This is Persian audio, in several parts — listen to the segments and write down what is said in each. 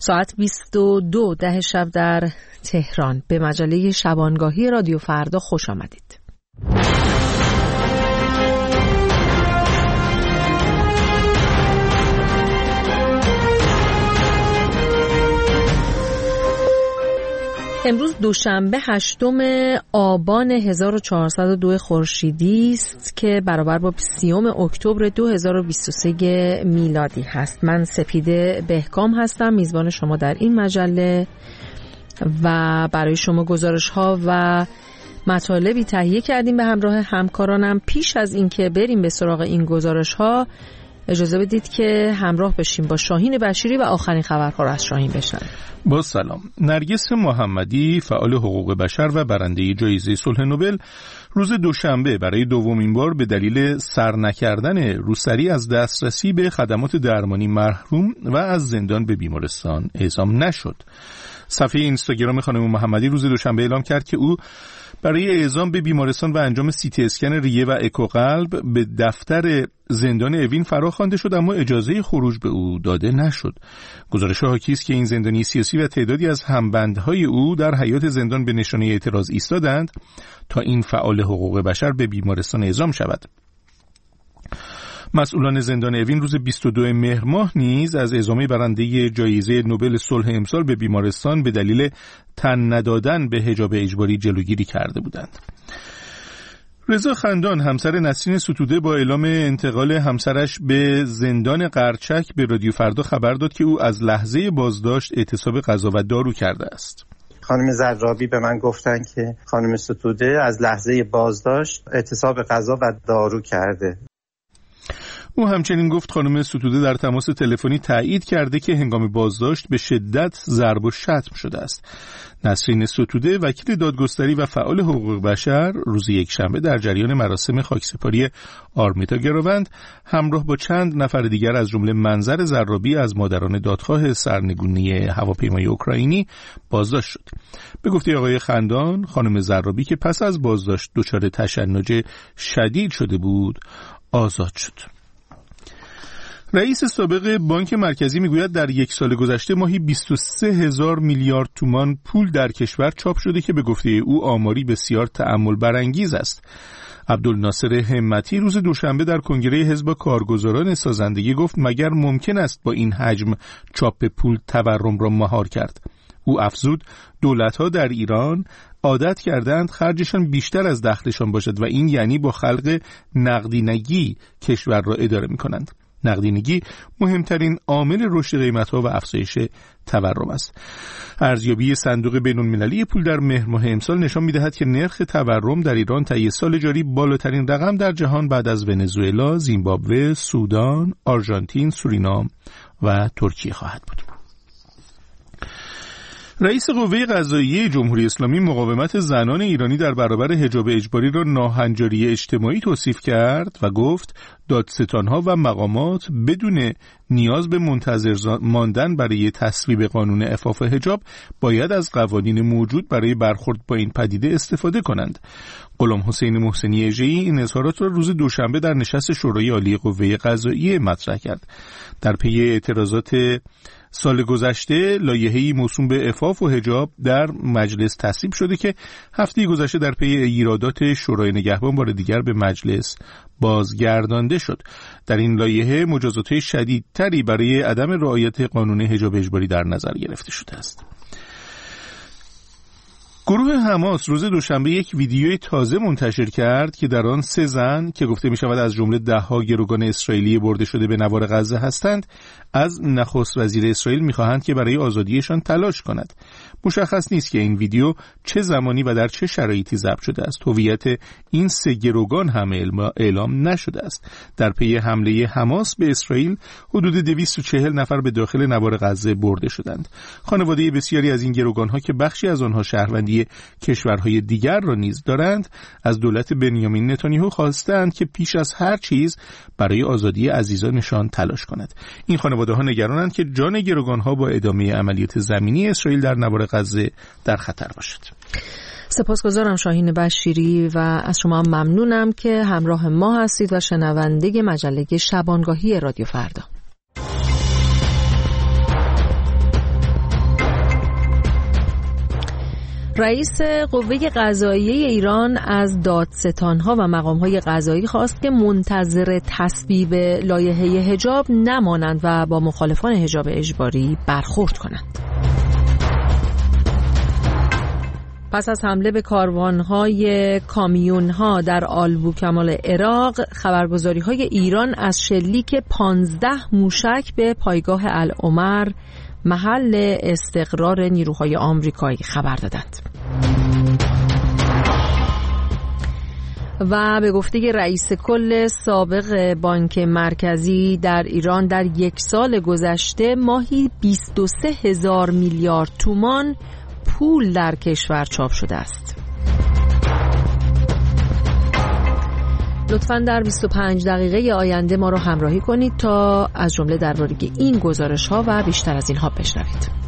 ساعت 22 شب در تهران. به مجله شبانگاهی رادیو فردا خوش آمدید. امروز دوشنبه 8 آبان 1402 خورشیدی است که برابر با 30 اکتبر 2023 میلادی هست. من سپیده بهکام هستم، میزبان شما در این مجله و برای شما گزارش‌ها و مطالبی تهیه کردیم به همراه همکارانم. پیش از اینکه بریم به سراغ این گزارش‌ها اجازه بدید که همراه بشیم با شاهین بشیری و آخرین خبرها را از شاهین بشنویم. با سلام. نرگس محمدی، فعال حقوق بشر و برنده جایزه صلح نوبل، روز دوشنبه برای دومین بار به دلیل سر نکردن روسری از دسترسی به خدمات درمانی محروم و از زندان به بیمارستان اعزام نشد. صفحه اینستاگرام خانم محمدی روز دوشنبه اعلام کرد که او برای اعزام به بیمارستان و انجام سی‌تی اسکن ریه و اکو قلب به دفتر زندان اوین فراخوانده شد، اما اجازه خروج به او داده نشد. گزارش حاکی است که این زندانی سیاسی و تعدادی از همبندهای او در حیاط زندان به نشانه اعتراض ایستادند تا این فعال حقوق بشر به بیمارستان اعزام شود. مسئولان زندان اوین روز 22 مهر ماه نیز از اعزام برنده جایزه نوبل صلح امسال به بیمارستان به دلیل تن ندادن به حجاب اجباری جلوگیری کرده بودند. رضا خندان، همسر نسرین ستوده، با اعلام انتقال همسرش به زندان قرچک به رادیو فردا خبر داد که او از لحظه بازداشت اعتصاب غذا و دارو کرده است. خانم زرابی به من گفتن که خانم ستوده از لحظه بازداشت اعتصاب غذا و دارو کرده. او همچنین گفت خانم ستوده در تماس تلفنی تایید کرده که هنگام بازداشت به شدت ضرب و شتم شده است. نسرین ستوده، وکیل دادگستری و فعال حقوق بشر، روز یکشنبه در جریان مراسم خاکسپاری آرمیتا گروند همراه با چند نفر دیگر از جمله منظر زرابی از مادران دادخواه سرنگونی هواپیمای اوکراینی بازداشت شد. به گفته آقای خندان، خانم زرابی که پس از بازداشت دچار تشنج شدید شده بود، آزاد شد. رئیس سابق بانک مرکزی میگوید در یک سال گذشته ماهی 23,000 میلیارد تومان پول در کشور چاپ شده که به گفته او آماری بسیار تأمل برانگیز است. عبدالناصر همتی روز دوشنبه در کنگره حزب کارگزاران سازندگی گفت مگر ممکن است با این حجم چاپ پول تورم را مهار کرد. او افزود دولت‌ها در ایران عادت کردند خرجشان بیشتر از دخلشان باشد و این یعنی با خلق نقدینگی کشور را اداره می‌کنند. نقدینگی مهمترین عامل رشد قیمت‌ها و افزایش تورم است. ارزیابی صندوق بین‌المللی پول در مهر ماه امسال نشان می‌دهد که نرخ تورم در ایران طی سال جاری بالاترین رقم در جهان بعد از ونزوئلا، زیمبابوه، سودان، آرژانتین، سورینام و ترکیه خواهد بود. رئیس قوه قضاییه جمهوری اسلامی مقاومت زنان ایرانی در برابر حجاب اجباری را ناهنجاری اجتماعی توصیف کرد و گفت دادستان‌ها و مقامات بدون نیاز به منتظر ماندن برای تصویب قانون عفاف حجاب باید از قوانین موجود برای برخورد با این پدیده استفاده کنند. غلام حسین محسنی اژه‌ای این اظهارات را روز دوشنبه در نشست شورای عالی قوه قضاییه مطرح کرد. در پی اعتراضات سال گذشته لایحه‌ای موسوم به عفاف و حجاب در مجلس تصویب شده که هفته گذشته در پی ایرادات شورای نگهبان بار دیگر به مجلس بازگردانده شد. در این لایحه مجازات شدیدتری برای عدم رعایت قانون حجاب اجباری در نظر گرفته شده است. گروه حماس روز دوشنبه یک ویدیوی تازه منتشر کرد که در آن 3 زن که گفته می شود از جمله 10 گروگان اسرائیلی برده شده به نوار غزه هستند، از نخست وزیر اسرائیل می خواهند که برای آزادیشان تلاش کند. مشخص نیست که این ویدیو چه زمانی و در چه شرایطی ضبط شده است. هویت این 3 گروگان هم اعلام نشده است. در پی حمله حماس به اسرائیل حدود 240 نفر به داخل نوار غزه برده شدند. خانواده بسیاری از این گروگان‌ها که بخشی از آنها شهروندی کشورهای دیگر را نیز دارند، از دولت بنیامین نتانیاهو خواستند که پیش از هر چیز برای آزادی عزیزانشان تلاش کند. این خانواده‌ها نگرانند که جان گروگان‌ها با ادامه عملیات زمینی اسرائیل در نوار غزه در خطر باشد. سپاسگزارم شاهین بشیری و از شما ممنونم که همراه ما هستید و شنونده مجله شبانگاهی رادیو فردا. رئیس قوه قضاییه ایران از دادستان‌ها و مقام‌های قضایی خواست که منتظر تصویب لایحه حجاب نمانند و با مخالفان حجاب اجباری برخورد کنند. پس از حمله به کاروان‌های کامیون‌ها در آلبوکمال عراق، خبرگزاری‌های ایران از شلیک 15 موشک به پایگاه العمر محل استقرار نیروهای آمریکایی خبر دادند. و به گفته رئیس کل سابق بانک مرکزی در ایران در یک سال گذشته ماهی 23,000 میلیارد تومان پول در کشور چاپ شده است. لطفاً در 25 دقیقه آینده ما رو همراهی کنید تا از جمله درباره این گزارش‌ها و بیشتر از اینها بشنوید.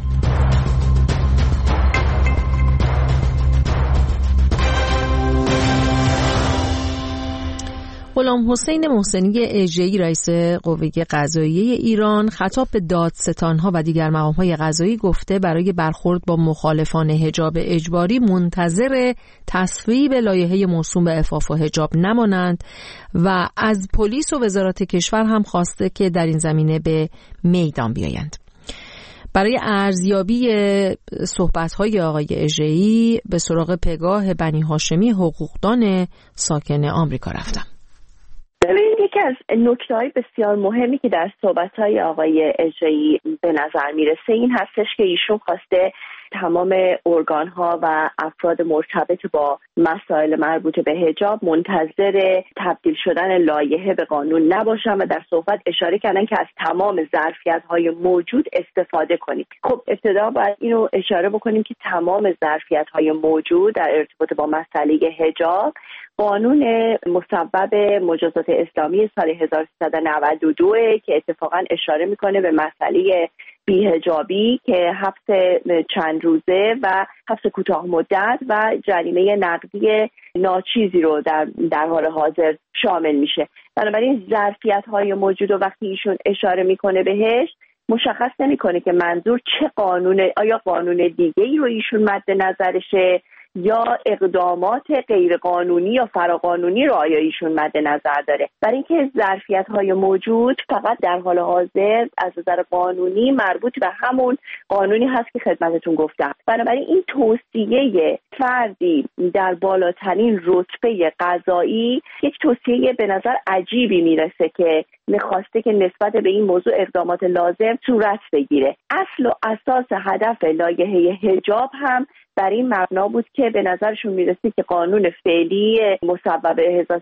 غلام حسین محسنی اژه‌ای رئیس قوه قضاییه ایران خطاب به دادستان‌ها و دیگر مقام‌های قضایی گفته برای برخورد با مخالفان حجاب اجباری منتظر تصویب لایحه موسوم به عفاف و حجاب نمانند و از پلیس و وزارت کشور هم خواسته که در این زمینه به میدان بیایند. برای ارزیابی صحبت‌های آقای اژه‌ای به سراغ پگاه بنی هاشمی حقوقدان ساکن آمریکا رفتم. ببینید، یکی از نکته‌های بسیار مهمی که در صحبت‌های آقای اژه‌ای به نظر میرسه این هستش که ایشون خواسته تمام ارگان‌ها و افراد مرتبط با مسائل مربوط به حجاب منتظر تبدیل شدن لایحه به قانون نباشن و در صحبت اشاره کردن که از تمام ظرفیت‌های موجود استفاده کنیم. خب ابتدا باید اینو اشاره بکنیم که تمام ظرفیت‌های موجود در ارتباط با مسئله حجاب قانون مصوب مجازات اسلامی سال 1392 که اتفاقا اشاره میکنه به مسئله بی‌حجابی که حبس چند روزه و حبس کوتاه مدت و جریمه نقدی ناچیزی رو در حال حاضر شامل میشه. بنابراین ظرفیت‌های موجود و وقتی ایشون اشاره میکنه بهش مشخص نمیکنه که منظور چه قانون، آیا قانون دیگه‌ای رو ایشون مد نظرشه یا اقدامات غیرقانونی یا فراقانونی رو آیا ایشون مد نظر داره. برای اینکه ظرفیت‌های موجود فقط در حال حاضر از نظر قانونی مربوط به همون قانونی هست که خدمتتون گفتم. بنابراین این توصیه فردی در بالاترین رتبه قضایی یک توصیه به نظر عجیبی میرسه که میخواسته که نسبت به این موضوع اقدامات لازم صورت بگیره. اصل و اساس هدف لایحه حجاب هم بر این مبنا بود که به نظرشون میرسید که قانون فعلی مصوب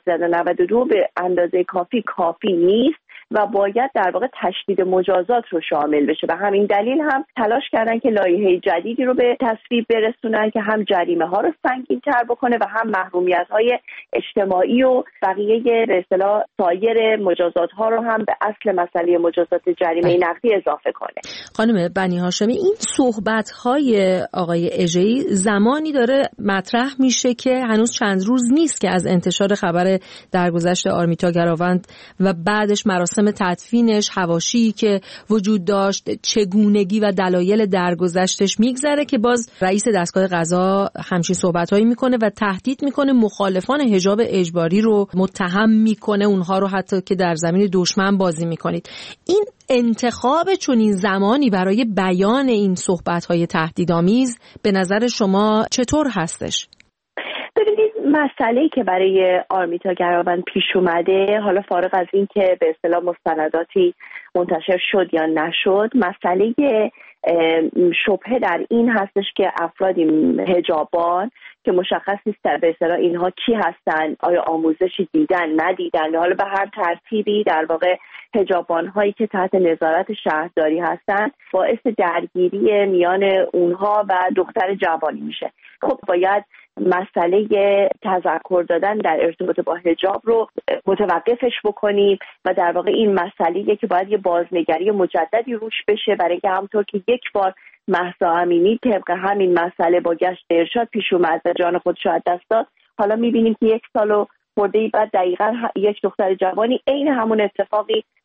1392 به اندازه کافی نیست و باید در واقع تشدید مجازات رو شامل بشه. به همین دلیل هم تلاش کردن که لایحه جدیدی رو به تصویب برسونن که هم جریمه ها رو سنگین‌تر بکنه و هم محرومیت‌های اجتماعی و بقیه به اصطلاح سایر مجازات ها رو هم به اصل مسئله مجازات جریمه نقدی اضافه کنه. خانم بنی هاشمی، این صحبت‌های آقای اژه‌ای زمانی داره مطرح میشه که هنوز چند روز نیست که از انتشار خبر درگذشت آرمیتا گراوند و بعدش مراسم تدفینش، حواشی که وجود داشت، چگونگی و دلایل درگذشتش میگذره که باز رئیس دستگاه قضا همچین صحبت‌هایی میکنه و تهدید میکنه مخالفان حجاب اجباری رو متهم میکنه، اونها رو حتی که در زمین دشمن بازی میکنید. این انتخاب چنین زمانی برای بیان این صحبت‌های تهدیدآمیز به نظر شما چطور هستش؟ ببینید، مسئله‌ای که برای آرمیتا گراوند پیش اومده، حالا فارغ از این که به اصطلاح مستنداتی منتشر شد یا نشد، مسئله شبهه در این هستش که افرادی حجابان که مشخص نیست به اصطلاح اینها کی هستن، آیا آموزشی دیدن ندیدن، حالا به هر ترتیبی در واقع حجابان هایی که تحت نظارت شهرداری هستن باعث درگیری میان اونها و دختر جوانی میشه. خب باید مسئله تذکر دادن در ارتباط با حجاب رو متوقفش بکنیم و در واقع این مسئله که باید یه بازنگری مجددی روش بشه، برای که همونطور که یک بار مهسا امینی طبق همین مسئله با گشت ارشاد پیش اومد و جان خودش رو از دست داد، حالا میبینیم که یک سال و خورده بعد دقیقاً یک دختر جوانی عین همون اتفاقی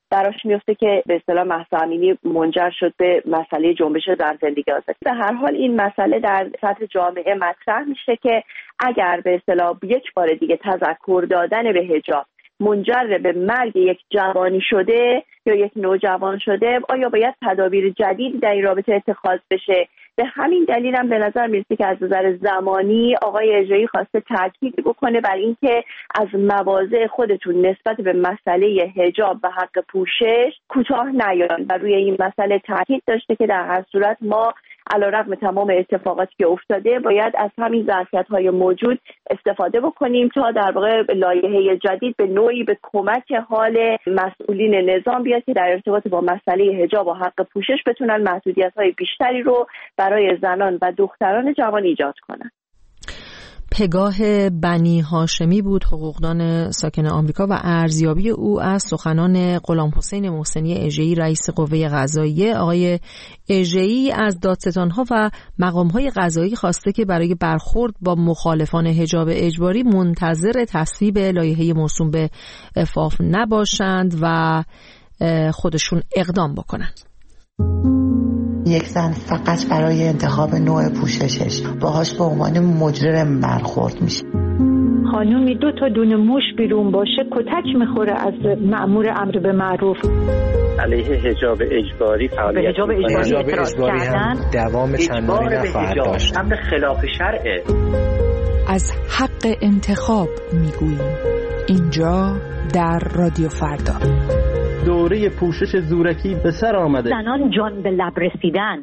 براش میفته که به اصطلاح مهسا امینی منجر شد به مسئله جنبش زن زندگی آزادی. به هر حال این مسئله در سطح جامعه مطرح میشه که اگر به اصطلاح یک بار دیگه تذکر دادن به حجاب منجر به مرگ یک جوانی شده یا یک نوجوان شده، آیا باید تدابیر جدید در این رابطه اتخاذ بشه؟ به همین دلیل هم به نظر میرسه که از نظر زمانی آقای اژه‌ای خواسته تاکید بکنه بر اینکه از مواضع خودتون نسبت به مسئله حجاب و حق پوشش کوتاه نیاین و روی این مسئله تاکید داشته که در هر صورت ما علیرغم تمام اتفاقاتی که افتاده باید از همین ظرفیت‌های موجود استفاده بکنیم تا در واقع لایحه جدید به نوعی به کمک حال مسئولین نظام بیاد که در ارتباط با مسئله حجاب و حق پوشش بتونن محدودیت‌های بیشتری رو برای زنان و دختران جوان ایجاد کنن. پگاه بنی هاشمی بود، حقوقدان ساکن آمریکا، و ارزیابی او از سخنان غلامحسین محسنی اژه‌ای رئیس قوه قضاییه. آقای اژه‌ای از دادستان‌ها و مقام‌های قضایی خواسته که برای برخورد با مخالفان حجاب اجباری منتظر تصویب لایحه موسوم به عفاف نباشند و خودشون اقدام بکنند. یک زن فقط برای انتخاب نوع پوششش باهاش به عنوان مجرم برخورد میشه. خانومی 2 تا دونه موش بیرون باشه کتک میخوره از مأمور امر به معروف. علیه حجاب اجباری فعالیت حجاب اجباری هم دوام چندانی نخواهد داشت. امر خلاف شرعه. از حق انتخاب میگوییم اینجا در رادیو فردا. دوره پوشش زورکی به سر آمده. زنان جان به لب رسیدن.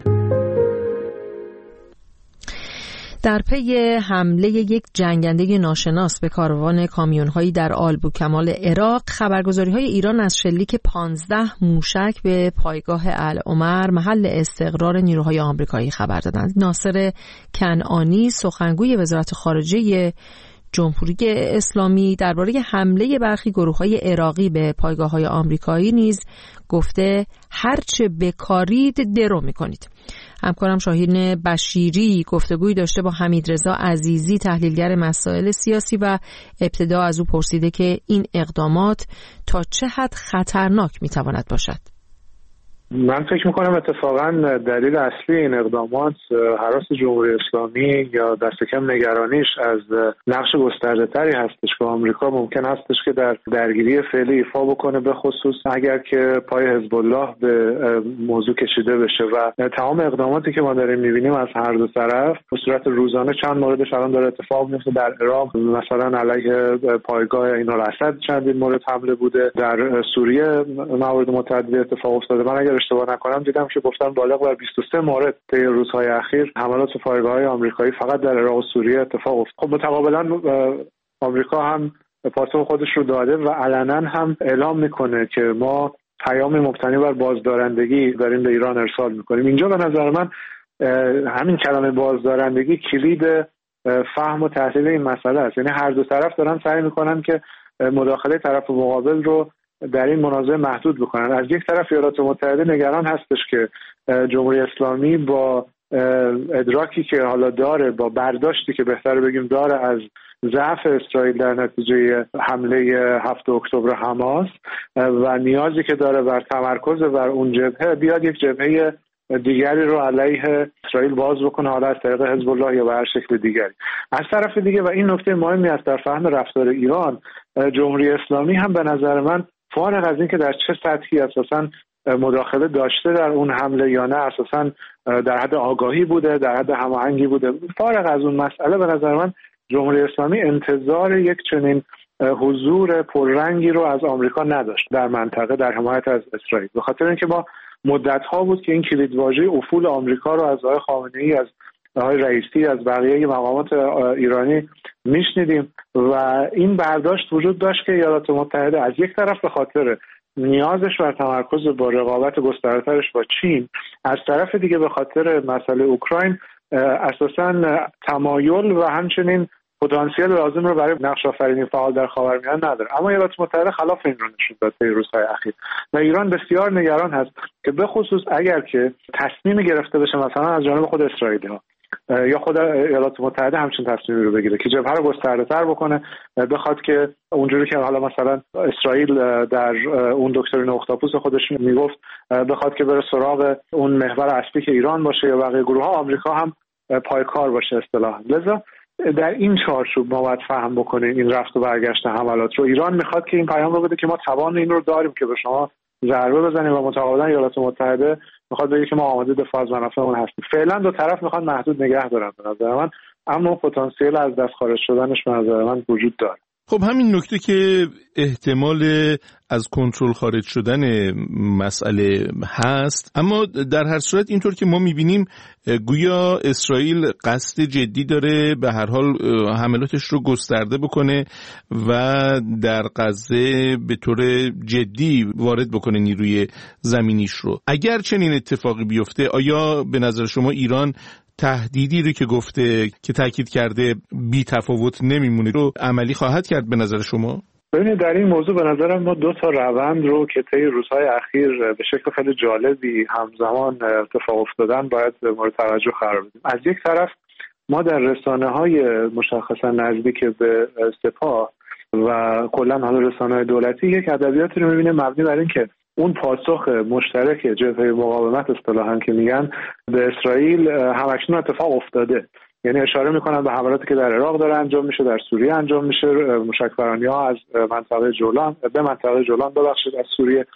در پی حمله یک جنگنده ناشناس به کاروان کامیون‌هایی در آلبوکمال عراق، خبرگزاری‌های ایران از شلیک 15 موشک به پایگاه العمر محل استقرار نیروهای آمریکایی خبر دادند. ناصر کنعانی سخنگوی وزارت خارجه جمهوری اسلامی درباره حمله برخی گروه‌های عراقی به پایگاه‌های آمریکایی نیز گفته هرچه بکارید درو می‌کنید. همکارم شاهین بشیری گفتگویی داشته با حمیدرضا عزیزی تحلیلگر مسائل سیاسی و ابتدا از او پرسیده که این اقدامات تا چه حد خطرناک می‌تواند باشد. من فکر میکنم اتفاقا دلیل اصلی این اقدامات هراس جمهوری اسلامی یا دست کم نگرانیش از نقش گسترده تری هستش که آمریکا ممکن هستش که در درگیری فعلی ایفا بکنه، به خصوص اگر که پای حزب الله به موضوع کشیده بشه و تمام اقداماتی که ما داریم میبینیم از هر دو طرف به صورت روزانه چند موردش الان داره اتفاق میفته. در عراق مثلا علیه پایگاه اینال اسد چندین مورد حمله بوده، در سوریه موارد متعددی اتفاق افتاده. من اگر اشتباه نکنم دیدم که گفتن بالغ بر 23 مورد طی روزهای اخیر حملات و پایگاه‌های آمریکایی فقط در عراق و سوریه اتفاق افتاد. خب متقابلا آمریکا هم پاسخ خودش رو داده و علنا هم اعلام میکنه که ما پیام مبتنی بر بازدارندگی داریم به ایران ارسال میکنیم. اینجا به نظر من همین کلمه بازدارندگی کلید فهم و تحلیل این مسئله است. یعنی هر دو طرف دارن سعی میکنن که مداخله طرف مقابل رو در این منازعه محدود بکنن. از یک طرف ایالات متحده نگران هستش که جمهوری اسلامی با ادراکی که حالا داره، با برداشتی که بهتره بگیم داره از ضعف اسرائیل در نتیجه حمله 7 اکتبر حماس و نیازی که داره بر تمرکز بر اون جبهه، بیاد یک جبهه دیگری رو علیه اسرائیل باز بکنه، حالا از طریق حزب الله یا به هر شکل دیگری. از طرف دیگه و این نکته مهمی است در فهم رفتار ایران، جمهوری اسلامی هم به نظر من فارغ از این که در چه سطحی اساساً مداخله داشته در اون حمله یا نه، اساساً در حد آگاهی بوده، در حد هماهنگی بوده، فارغ از اون مسئله به نظر من جمهوری اسلامی انتظار یک چنین حضور پررنگی رو از آمریکا نداشت در منطقه در حمایت از اسرائیل، به خاطر اینکه ما مدت‌ها بود که این کلیدواژه افول آمریکا رو از آقای خامنه‌ای، از آقای رئیسی، از بقیه مقامات ایرانی میشنیدیم و این برداشت وجود داشت که ایالات متحده از یک طرف به خاطر نیازش بر تمرکز با رقابت گسترده‌ترش با چین، از طرف دیگه به خاطر مسئله اوکراین اساساً تمایل و همچنین پتانسیل لازم رو برای نقش آفرینی فعال در خاورمیانه نداره. اما ایالات متحده خلاف این رو نشون داد در روزهای اخیر و ایران بسیار نگران هست که به خصوص اگر که تصمیم گرفته بشه مثلا از جانب خود اسرائیل ها یا خود ایالات متحده همچین تصمیمی رو بگیره که جبهه رو گسترده‌تر بکنه، بخواد که اونجوری که حالا مثلا اسرائیل در اون دکترین اختاپوس خودش میگفت بخواد که بره سراغ اون محور اصلی که ایران باشه یا بقیه گروه‌ها، آمریکا هم پایکار باشه اصطلاحاً. لذا در این چارچوب ما باید فهم بکنیم این رفت و برگشت حملات رو. ایران میخواد که این پیام رو بده که ما توان این رو داریم که به شما ضربه بزنیم و متقابلا ایالات متحده میخواد بگه که ما آماده دفاع از منافعمون هستیم. فعلا دو طرف میخوان محدود نگه دارن به نظر من، اما پتانسیل از دست خارج شدنش به نظر من وجود داره. خب همین نکته که احتمال از کنترل خارج شدن مسئله هست، اما در هر صورت اینطور که ما میبینیم گویا اسرائیل قصد جدی داره به هر حال حملاتش رو گسترده بکنه و در غزه به طور جدی وارد بکنه نیروی زمینیش رو. اگر چنین اتفاقی بیفته، آیا به نظر شما ایران تهدیدی رو که گفته که تاکید کرده بی تفاوت نمیمونه رو عملی خواهد کرد به نظر شما؟ ببینید در این موضوع به نظرم ما دو تا روند رو که طی روزهای اخیر به شکل خیلی جالبی همزمان اتفاق افتادن باید مورد توجه قرار بدیم. از یک طرف ما در رسانه‌های مشخصا نزدیک به سپاه و کلا حالا رسانه‌های دولتی یک ادبیاتی رو می‌بینیم مبنی بر این که اون پاسخ مشترک جبهه مقاومت اصطلاحاً که میگن به اسرائیل همکنون اتفاق افتاده، یعنی اشاره میکنن به حملاتی که در عراق داره انجام میشه، در سوریه انجام میشه، موشک‌برانی‌ها از منطقه جولان به منطقه جولان از سوریه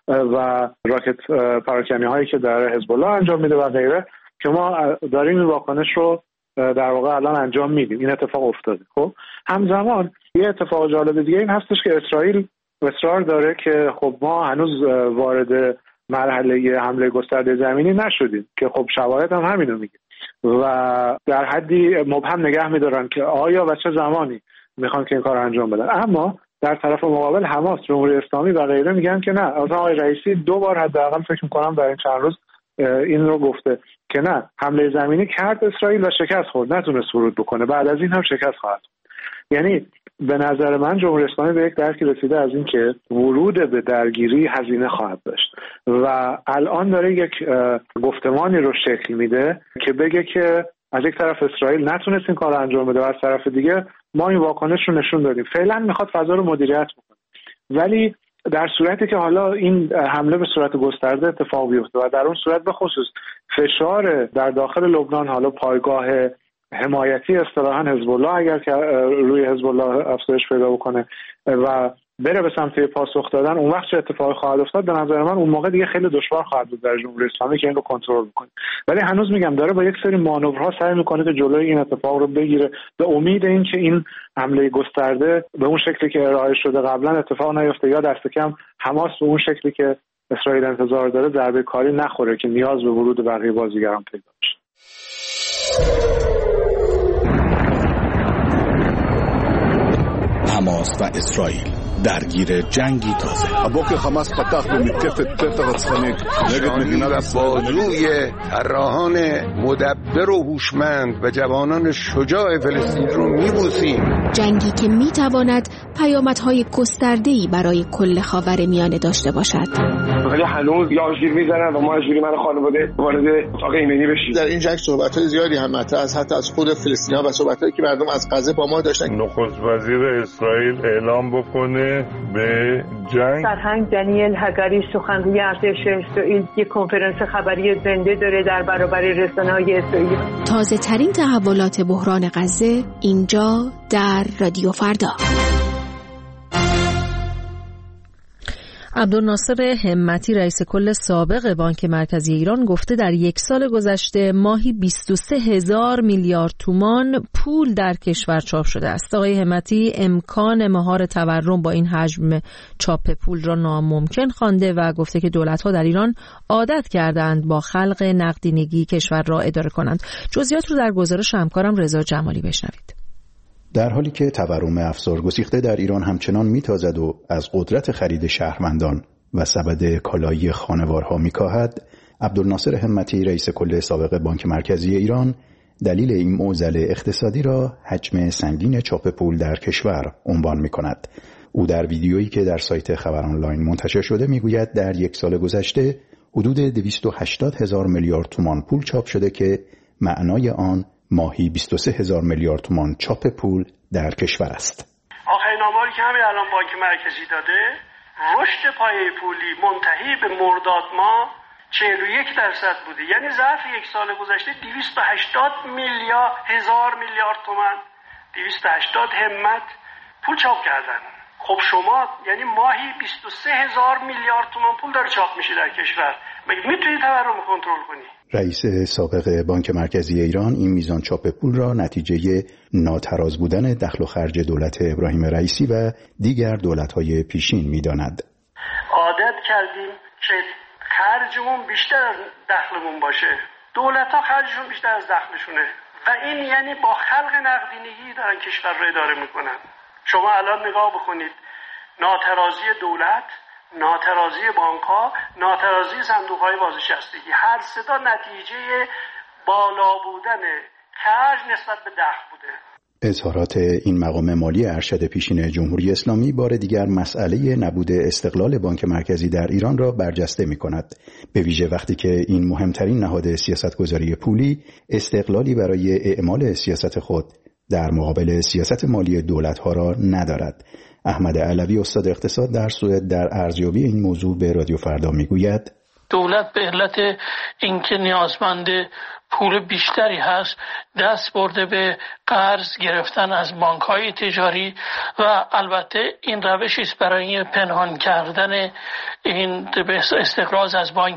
و راکت پراکنی‌هایی که در حزب الله انجام میده و غیره، که ما داریم این واکنش رو در واقع الان انجام میدیم. این اتفاق افتاده. خب همزمان یه اتفاق جالب دیگه این هستش که اسرائیل اصرار داره که خب ما هنوز وارد مرحله حمله گسترده زمینی نشدیم، که خب شواهد هم همینو میگه و در حدی مبهم نگه میدارن که آیا و چه زمانی میخوان که این کار انجام بدن. اما در طرف مقابل حماس، جمهوری اسلامی و غیره میگن که نه. اصلا آقای رئیسی 2 بار حداقل فکر میکنم در این چند روز این رو گفته که نه، حمله زمینی کرد اسرائیل و شکست خورد، نتونست ورود بکنه، بعد از این هم شکست خواهد. یعنی به نظر من جمهوری اسلامی به یک درکی رسیده از این که ورود به درگیری هزینه خواهد داشت و الان داره یک گفتمانی رو شکل میده که بگه که از یک طرف اسرائیل نتونست این کار رو انجام بده و از طرف دیگه ما این واکنش رو نشون دادیم. فعلا میخواد فضا رو مدیریت بکنه، ولی در صورتی که حالا این حمله به صورت گسترده اتفاق بیفته و در اون صورت به خصوص فشار در داخل لبنان، حالا پایگاه حمایتی اصطلاحاً حزب الله اگر که روی حزب الله افزایش پیدا بکنه و بره به سمت پاسخ دادن، اون وقت چه اتفاقی خواهد افتاد؟ به نظر من اون موقع دیگه خیلی دشوار خواهد بود در جمهوری اسلامی که این رو کنترل بکنه. ولی هنوز میگم داره با یک سری مانورها سعی میکنه که جلوی این اتفاق رو بگیره، به امید این که این حمله گسترده به اون شکلی که ارائه شده قبلا اتفاق نیفته، یا دست کم حماس به اون شکلی که اسرائیل انتظار داره ضربه کاری نخوره که نیاز به ورود بقیه بازیگران پیدا بشه. حماس و اسرائیل درگیر جنگی تازه. הבוקר חמאס פתח במתקפת פתע רצחנית נגד מדינת ישראל. بازوی طراحان مدبر و هوشمند و جوانان شجاع فلسطین رو میبوسیم. جنگی که میتواند پیامدهای گسترده‌ای برای کل خاورمیانه داشته باشد. ولی هنوز یا آژیر میزنن و ما آژیری من خانواده وارد اتاق ایمنی بشیم. در این جنگ صحبت‌های زیادی هم مطرح است، حتی از خود فلسطینی‌ها و صحبت‌هایی که مردم از غزه با ما داشتن. نخست وزیر اسرائیل اعلام بکنه به جنگ. سرهنگ دانیل هگاری سخنگوی ارتش اسرائیل یک کنفرانس خبری زنده داره در برابر رسانه‌های اسرائیل. تازه ترین تحولات بحران غزه اینجا در رادیو فردا. عبدالناصر همتی رئیس کل سابق بانک مرکزی ایران گفته در 1 سال گذشته ماهی 23,000 میلیارد تومان پول در کشور چاپ شده است. آقای همتی امکان مهار تورم با این حجم چاپ پول را ناممکن خوانده و گفته که دولت‌ها در ایران عادت کردند با خلق نقدینگی کشور را اداره کنند. جزئیات رو در گزارش همکارم رضا جمالی بشنوید. در حالی که تورم افزار گسیخته در ایران همچنان میتازد و از قدرت خرید شهروندان و سبد کالایی خانوارها میکاهد، عبدالناصر همتی رئیس کل سابق بانک مرکزی ایران دلیل این معضل اقتصادی را حجم سنگین چاپ پول در کشور عنوان میکند. او در ویدیویی که در سایت خبر آنلاین منتشر شده میگوید در 1 سال گذشته حدود 280,000 میلیارد تومان پول چاپ شده که معنای آن ماهی 23,000 میلیارد تومان چاپ پول در کشور است. آخرین آماری که همین الان بانک مرکزی داده، رشد پایه پولی منتهی به مرداد ماه 41% بوده. یعنی ظرف یک سال گذشته 280 میلیارد تومان 280 همت پول چاپ کردن. خب شما یعنی ماهی 23,000 میلیارد تومان پول داره چاپ میشه در کشور، مگه میتونی تورم کنترل کنی؟ رئیس سابق بانک مرکزی ایران این میزان چاپ پول را نتیجه ناتراز بودن دخل و خرج دولت ابراهیم رئیسی و دیگر دولت‌های پیشین می‌داند. عادت کردیم که خرجمون بیشتر از دخلمون باشه، دولت‌ها خرجشون بیشتر از دخلشونه و این یعنی با خلق نقدینگی دارن کشور رو اداره میکنن. شما الان نگاه بکنید، ناترازی دولت، ناترازی بانک‌ها، ناترازی صندوق‌های بازنشستگی، هر سه تا نتیجه بالا بودن خرج نسبت به دخل بوده. اظهارات این مقام مالی ارشد پیشین جمهوری اسلامی بار دیگر مسئله نبود استقلال بانک مرکزی در ایران را برجسته می‌کند، به ویژه وقتی که این مهمترین نهاد سیاستگذاری پولی استقلالی برای اعمال سیاست خود در مقابل سیاست مالی دولت‌ها را ندارد. احمد علوی استاد اقتصاد در سوئد در ارزیابی این موضوع به رادیو فردا میگوید دولت به علت اینکه نیازمند پول بیشتری هست دست برده به قرض گرفتن از بانک‌های تجاری و البته این روشی است برای پنهان کردن این استقراض از بانک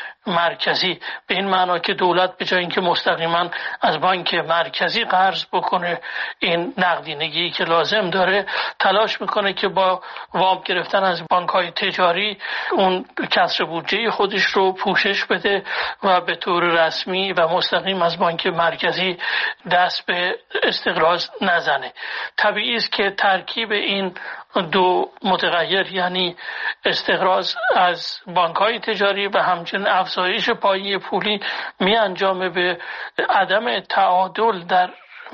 مرکزی، به این معنا که دولت به جای اینکه مستقیما از بانک مرکزی قرض بکنه این نقدینگی که لازم داره، تلاش میکنه که با وام گرفتن از بانک‌های تجاری اون کسر بودجه خودش رو پوشش بده و به طور رسمی و مستقیم از بانک مرکزی دست به استقراض نزنه. طبیعی است که ترکیب این دو متغیر، یعنی استقراض از بانک‌های تجاری و همچنین افزایش پایه پولی، می انجامه به عدم تعادل در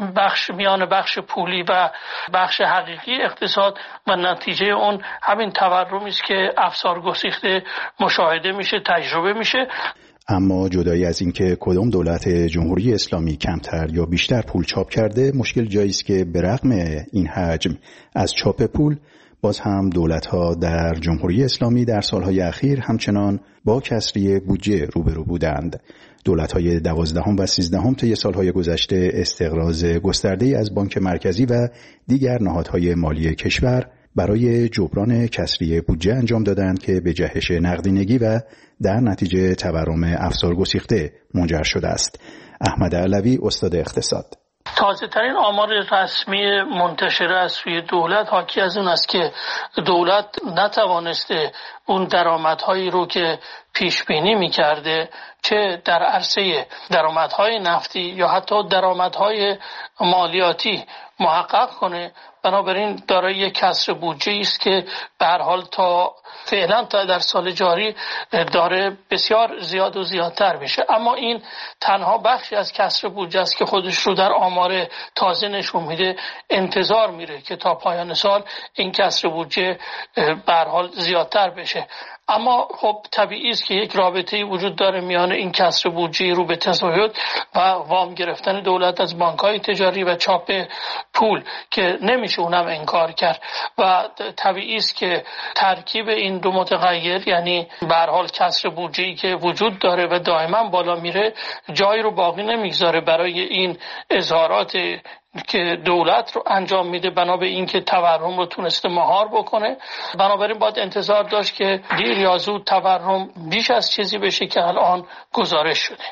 میان بخش پولی و بخش حقیقی اقتصاد و نتیجه اون همین تورمی است که افسار گسیخته مشاهده میشه، تجربه میشه. اما جدای از اینکه کدام دولت جمهوری اسلامی کمتر یا بیشتر پول چاپ کرده، مشکل جایی است که به رغم این حجم از چاپ پول باز هم دولت‌ها در جمهوری اسلامی در سالهای اخیر همچنان با کسری بودجه روبرو بودند. دولت‌های 12 و 13 طی سالهای گذشته استقراض گسترده‌ای از بانک مرکزی و دیگر نهادهای مالی کشور برای جبران کسری بودجه انجام دادند که به جهش نقدینگی و در نتیجه تورم افزار گسیخته منجر شده است. احمد علوی استاد اقتصاد: تازه ترین آمار رسمی منتشره از سوی دولت حاکی از اون است که دولت نتوانسته اون درآمدهایی رو که پیش بینی می‌کرده، چه در عرصه درآمدهای نفتی یا حتی درآمدهای مالیاتی محقق کنه. بنابراین دارای یک کسر بودجه است که به هر حال تا فعلا تا در سال جاری داره بسیار زیاد و زیادتر میشه، اما این تنها بخشی از کسر بودجه است که خودش رو در آمار تازه نشون میده. انتظار میره که تا پایان سال این کسر بودجه به هر حال زیادتر بشه. اما خب طبیعی است که یک رابطه‌ای وجود داره میان این کسر بودجه رو به تزاید و وام گرفتن دولت از بانک‌های تجاری و چاپ پول که نمیشه اونم انکار کرد و طبیعی است که ترکیب این دو متغیر، یعنی به هر حال کسر بودجه‌ای که وجود داره و دائما بالا میره، جایی رو باقی نمیگذاره برای این اظهارات که دولت رو انجام میده بنا به اینکه تورم رو تونسته مهار بکنه. بنابراین باید انتظار داشت که دیر یا زود تورم بیش از چیزی بشه که الان گزارش شده.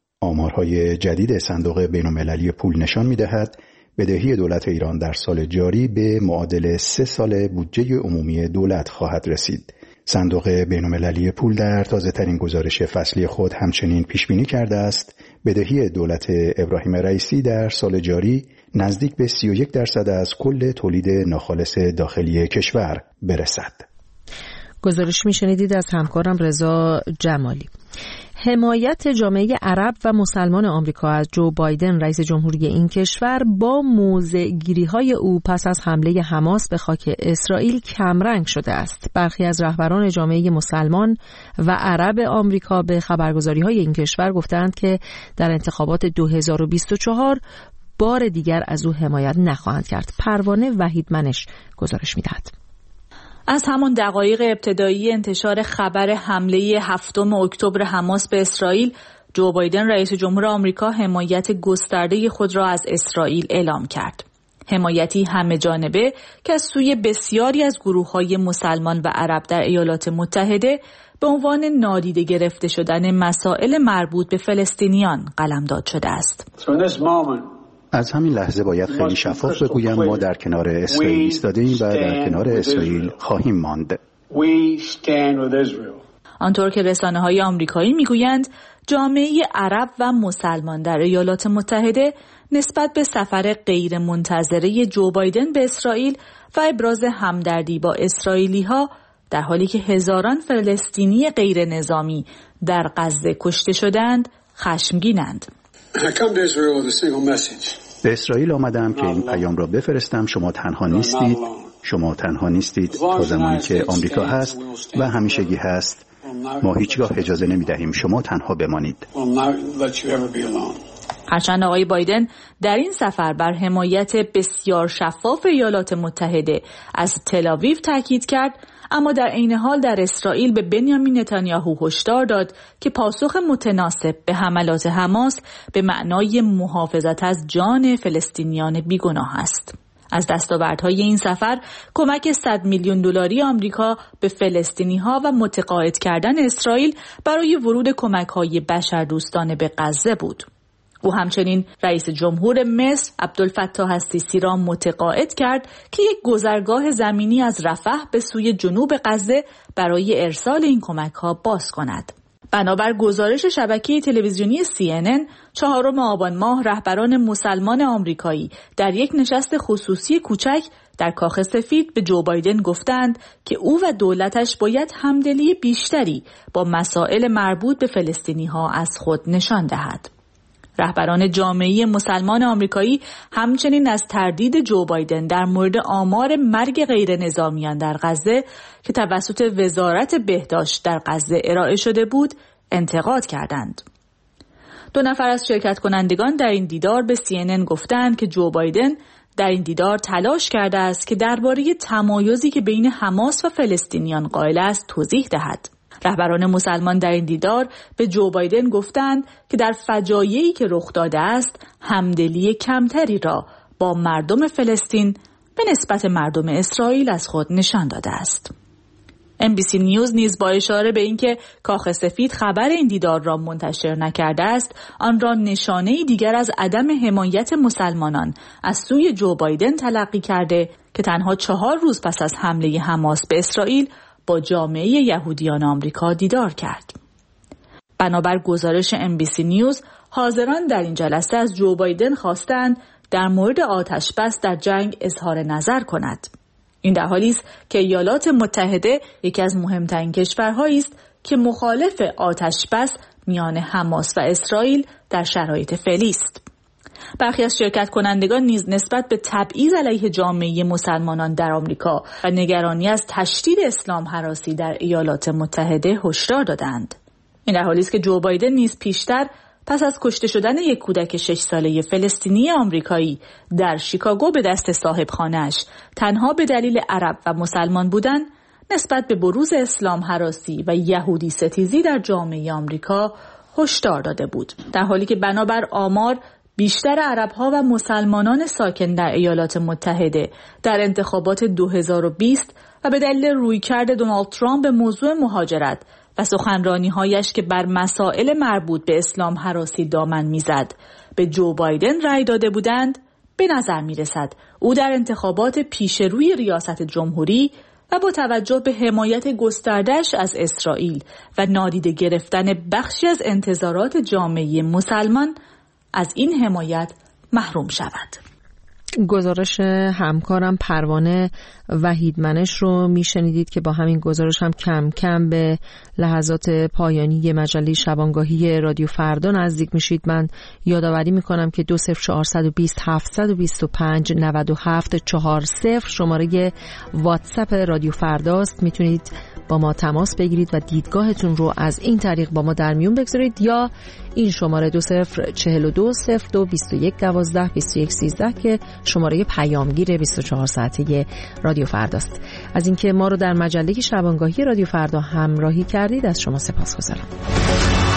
آمارهای جدید صندوق بین‌المللی پول نشان میدهد بدهی دولت ایران در سال جاری به معادل 3 سال بودجه عمومی دولت خواهد رسید. صندوق بین‌المللی پول در تازه‌ترین گزارش فصلی خود همچنین پیش‌بینی کرده است بدهی دولت ابراهیم رئیسی در سال جاری نزدیک به 31% از کل تولید ناخالص داخلی کشور برسد. گزارش میشنیدید از همکارم رضا جمالی. حمایت جامعه عرب و مسلمان آمریکا از جو بایدن رئیس جمهوری این کشور با موضع‌گیری‌های او پس از حمله حماس به خاک اسرائیل کمرنگ شده است. برخی از رهبران جامعه مسلمان و عرب آمریکا به خبرگزاری‌های این کشور گفتند که در انتخابات 2024 بار دیگر از او حمایت نخواهند کرد. پروانه وحیدمنش گزارش می‌دهد. از همان دقایق ابتدایی انتشار خبر حمله 7 اکتبر حماس به اسرائیل، جو بایدن رئیس جمهور آمریکا حمایت گسترده خود را از اسرائیل اعلام کرد. حمایتی همه جانبه که از سوی بسیاری از گروه‌های مسلمان و عرب در ایالات متحده به عنوان نادیده گرفته شدن مسائل مربوط به فلسطینیان قلمداد شده است. از همین لحظه باید خیلی شفاف بگویم ما در کنار اسرائیل ایستاده‌ایم و در کنار اسرائیل خواهیم ماند. آنطور که رسانه‌های آمریکایی میگویند جامعه عرب و مسلمان در ایالات متحده نسبت به سفر غیر منتظره جو بایدن به اسرائیل و ابراز همدردی با اسرائیلی‌ها در حالی که هزاران فلسطینی غیر نظامی در غزه کشته شدند خشمگینند. به اسرائیل آمدم که این پیام را بفرستم شما تنها نیستید، شما تنها نیستید. تا زمانی که آمریکا هست و همیشگی هست ما هیچگاه اجازه نمی دهیم شما تنها بمانید. هرچند آقای بایدن در این سفر بر حمایت بسیار شفاف ایالات متحده از تل‌آویو تاکید کرد، اما در عین حال در اسرائیل به بنیامین نتانیاهو هشدار داد که پاسخ متناسب به حملات حماس به معنای محافظت از جان فلسطینیان بیگناه است. از دستاوردهای این سفر کمک 100 میلیون دلاری آمریکا به فلسطینی‌ها و متقاعد کردن اسرائیل برای ورود کمک‌های بشردوستانه به غزه بود. او همچنین رئیس جمهور مصر عبدالفتاح السیسی را متقاعد کرد که یک گذرگاه زمینی از رفح به سوی جنوب غزه برای ارسال این کمک‌ها باز کند. بنابر گزارش شبکه تلویزیونی CNN، 4 آبان ماه رهبران مسلمان آمریکایی در یک نشست خصوصی کوچک در کاخ سفید به جو بایدن گفتند که او و دولتش باید همدلی بیشتری با مسائل مربوط به فلسطینی‌ها از خود نشان دهد. رهبران جامعه مسلمان آمریکایی همچنین از تردید جو بایدن در مورد آمار مرگ غیر نظامیان در غزه که توسط وزارت بهداشت در غزه ارائه شده بود انتقاد کردند. 2 نفر از شرکت کنندگان در این دیدار به CNN گفتند که جو بایدن در این دیدار تلاش کرده است که درباره تمایزی که بین حماس و فلسطینیان قائل است توضیح دهد. رهبران مسلمان در این دیدار به جو بایدن گفتند که در فجایعی که رخ داده است همدلی کمتری را با مردم فلسطین به نسبت مردم اسرائیل از خود نشان داده است. NBC نیوز نیز با اشاره به اینکه کاخ سفید خبر این دیدار را منتشر نکرده است، آن را نشانه‌ای دیگر از عدم حمایت مسلمانان از سوی جو بایدن تلقی کرده که تنها 4 روز پس از حمله حماس به اسرائیل با جامعه یهودیان آمریکا دیدار کرد. بنابر گزارش NBC نیوز، حاضران در این جلسه از جو بایدن خواستند در مورد آتش بس در جنگ اظهار نظر کند. این در حالی است که ایالات متحده یکی از مهمترین کشورهایی است که مخالف آتش بس میان حماس و اسرائیل در شرایط فعلی است. برخی از شرکت کنندگان نیز نسبت به تبعیض علیه جامعه مسلمانان در آمریکا و نگرانی از تشدید اسلام هراسی در ایالات متحده هشدار دادند. این در حالی است که جو بایدن نیز پیشتر پس از کشته شدن یک کودک 6 ساله فلسطینی آمریکایی در شیکاگو به دست صاحبخانه‌اش تنها به دلیل عرب و مسلمان بودن نسبت به بروز اسلام هراسی و یهودی ستیزی در جامعه آمریکا هشدار داده بود. در حالی که بنابر آمار بیشتر عرب‌ها و مسلمانان ساکن در ایالات متحده در انتخابات 2020 و به دلیل رویکرد دونالد ترامپ به موضوع مهاجرت و سخنرانی‌هایش که بر مسائل مربوط به اسلام هراسی دامن می‌زد به جو بایدن رأی داده بودند، به نظر می‌رسد او در انتخابات پیشروی ریاست جمهوری و با توجه به حمایت گسترده‌اش از اسرائیل و نادیده گرفتن بخشی از انتظارات جامعه مسلمان از این حمایت محروم شود. گزارش همکارم پروانه وحیدمنش رو میشنیدید که با همین گزارش هم کم کم به لحظات پایانی مجله شبانگاهی رادیو فردا نزدیک میشید. من یادآوری میکنم که 20420 725 97 40 شماره واتساپ رادیو فرداست. میتونید با ما تماس بگیرید و دیدگاهتون رو از این طریق با ما در میون بگذارید، یا این شماره 2042 02 21 12 21 13 که شماره پیامگیر 24 ساعته رادیو فرداست. از اینکه ما رو در مجله شبانگاهی رادیو فردا همراهی کردید از شما سپاسگزارم.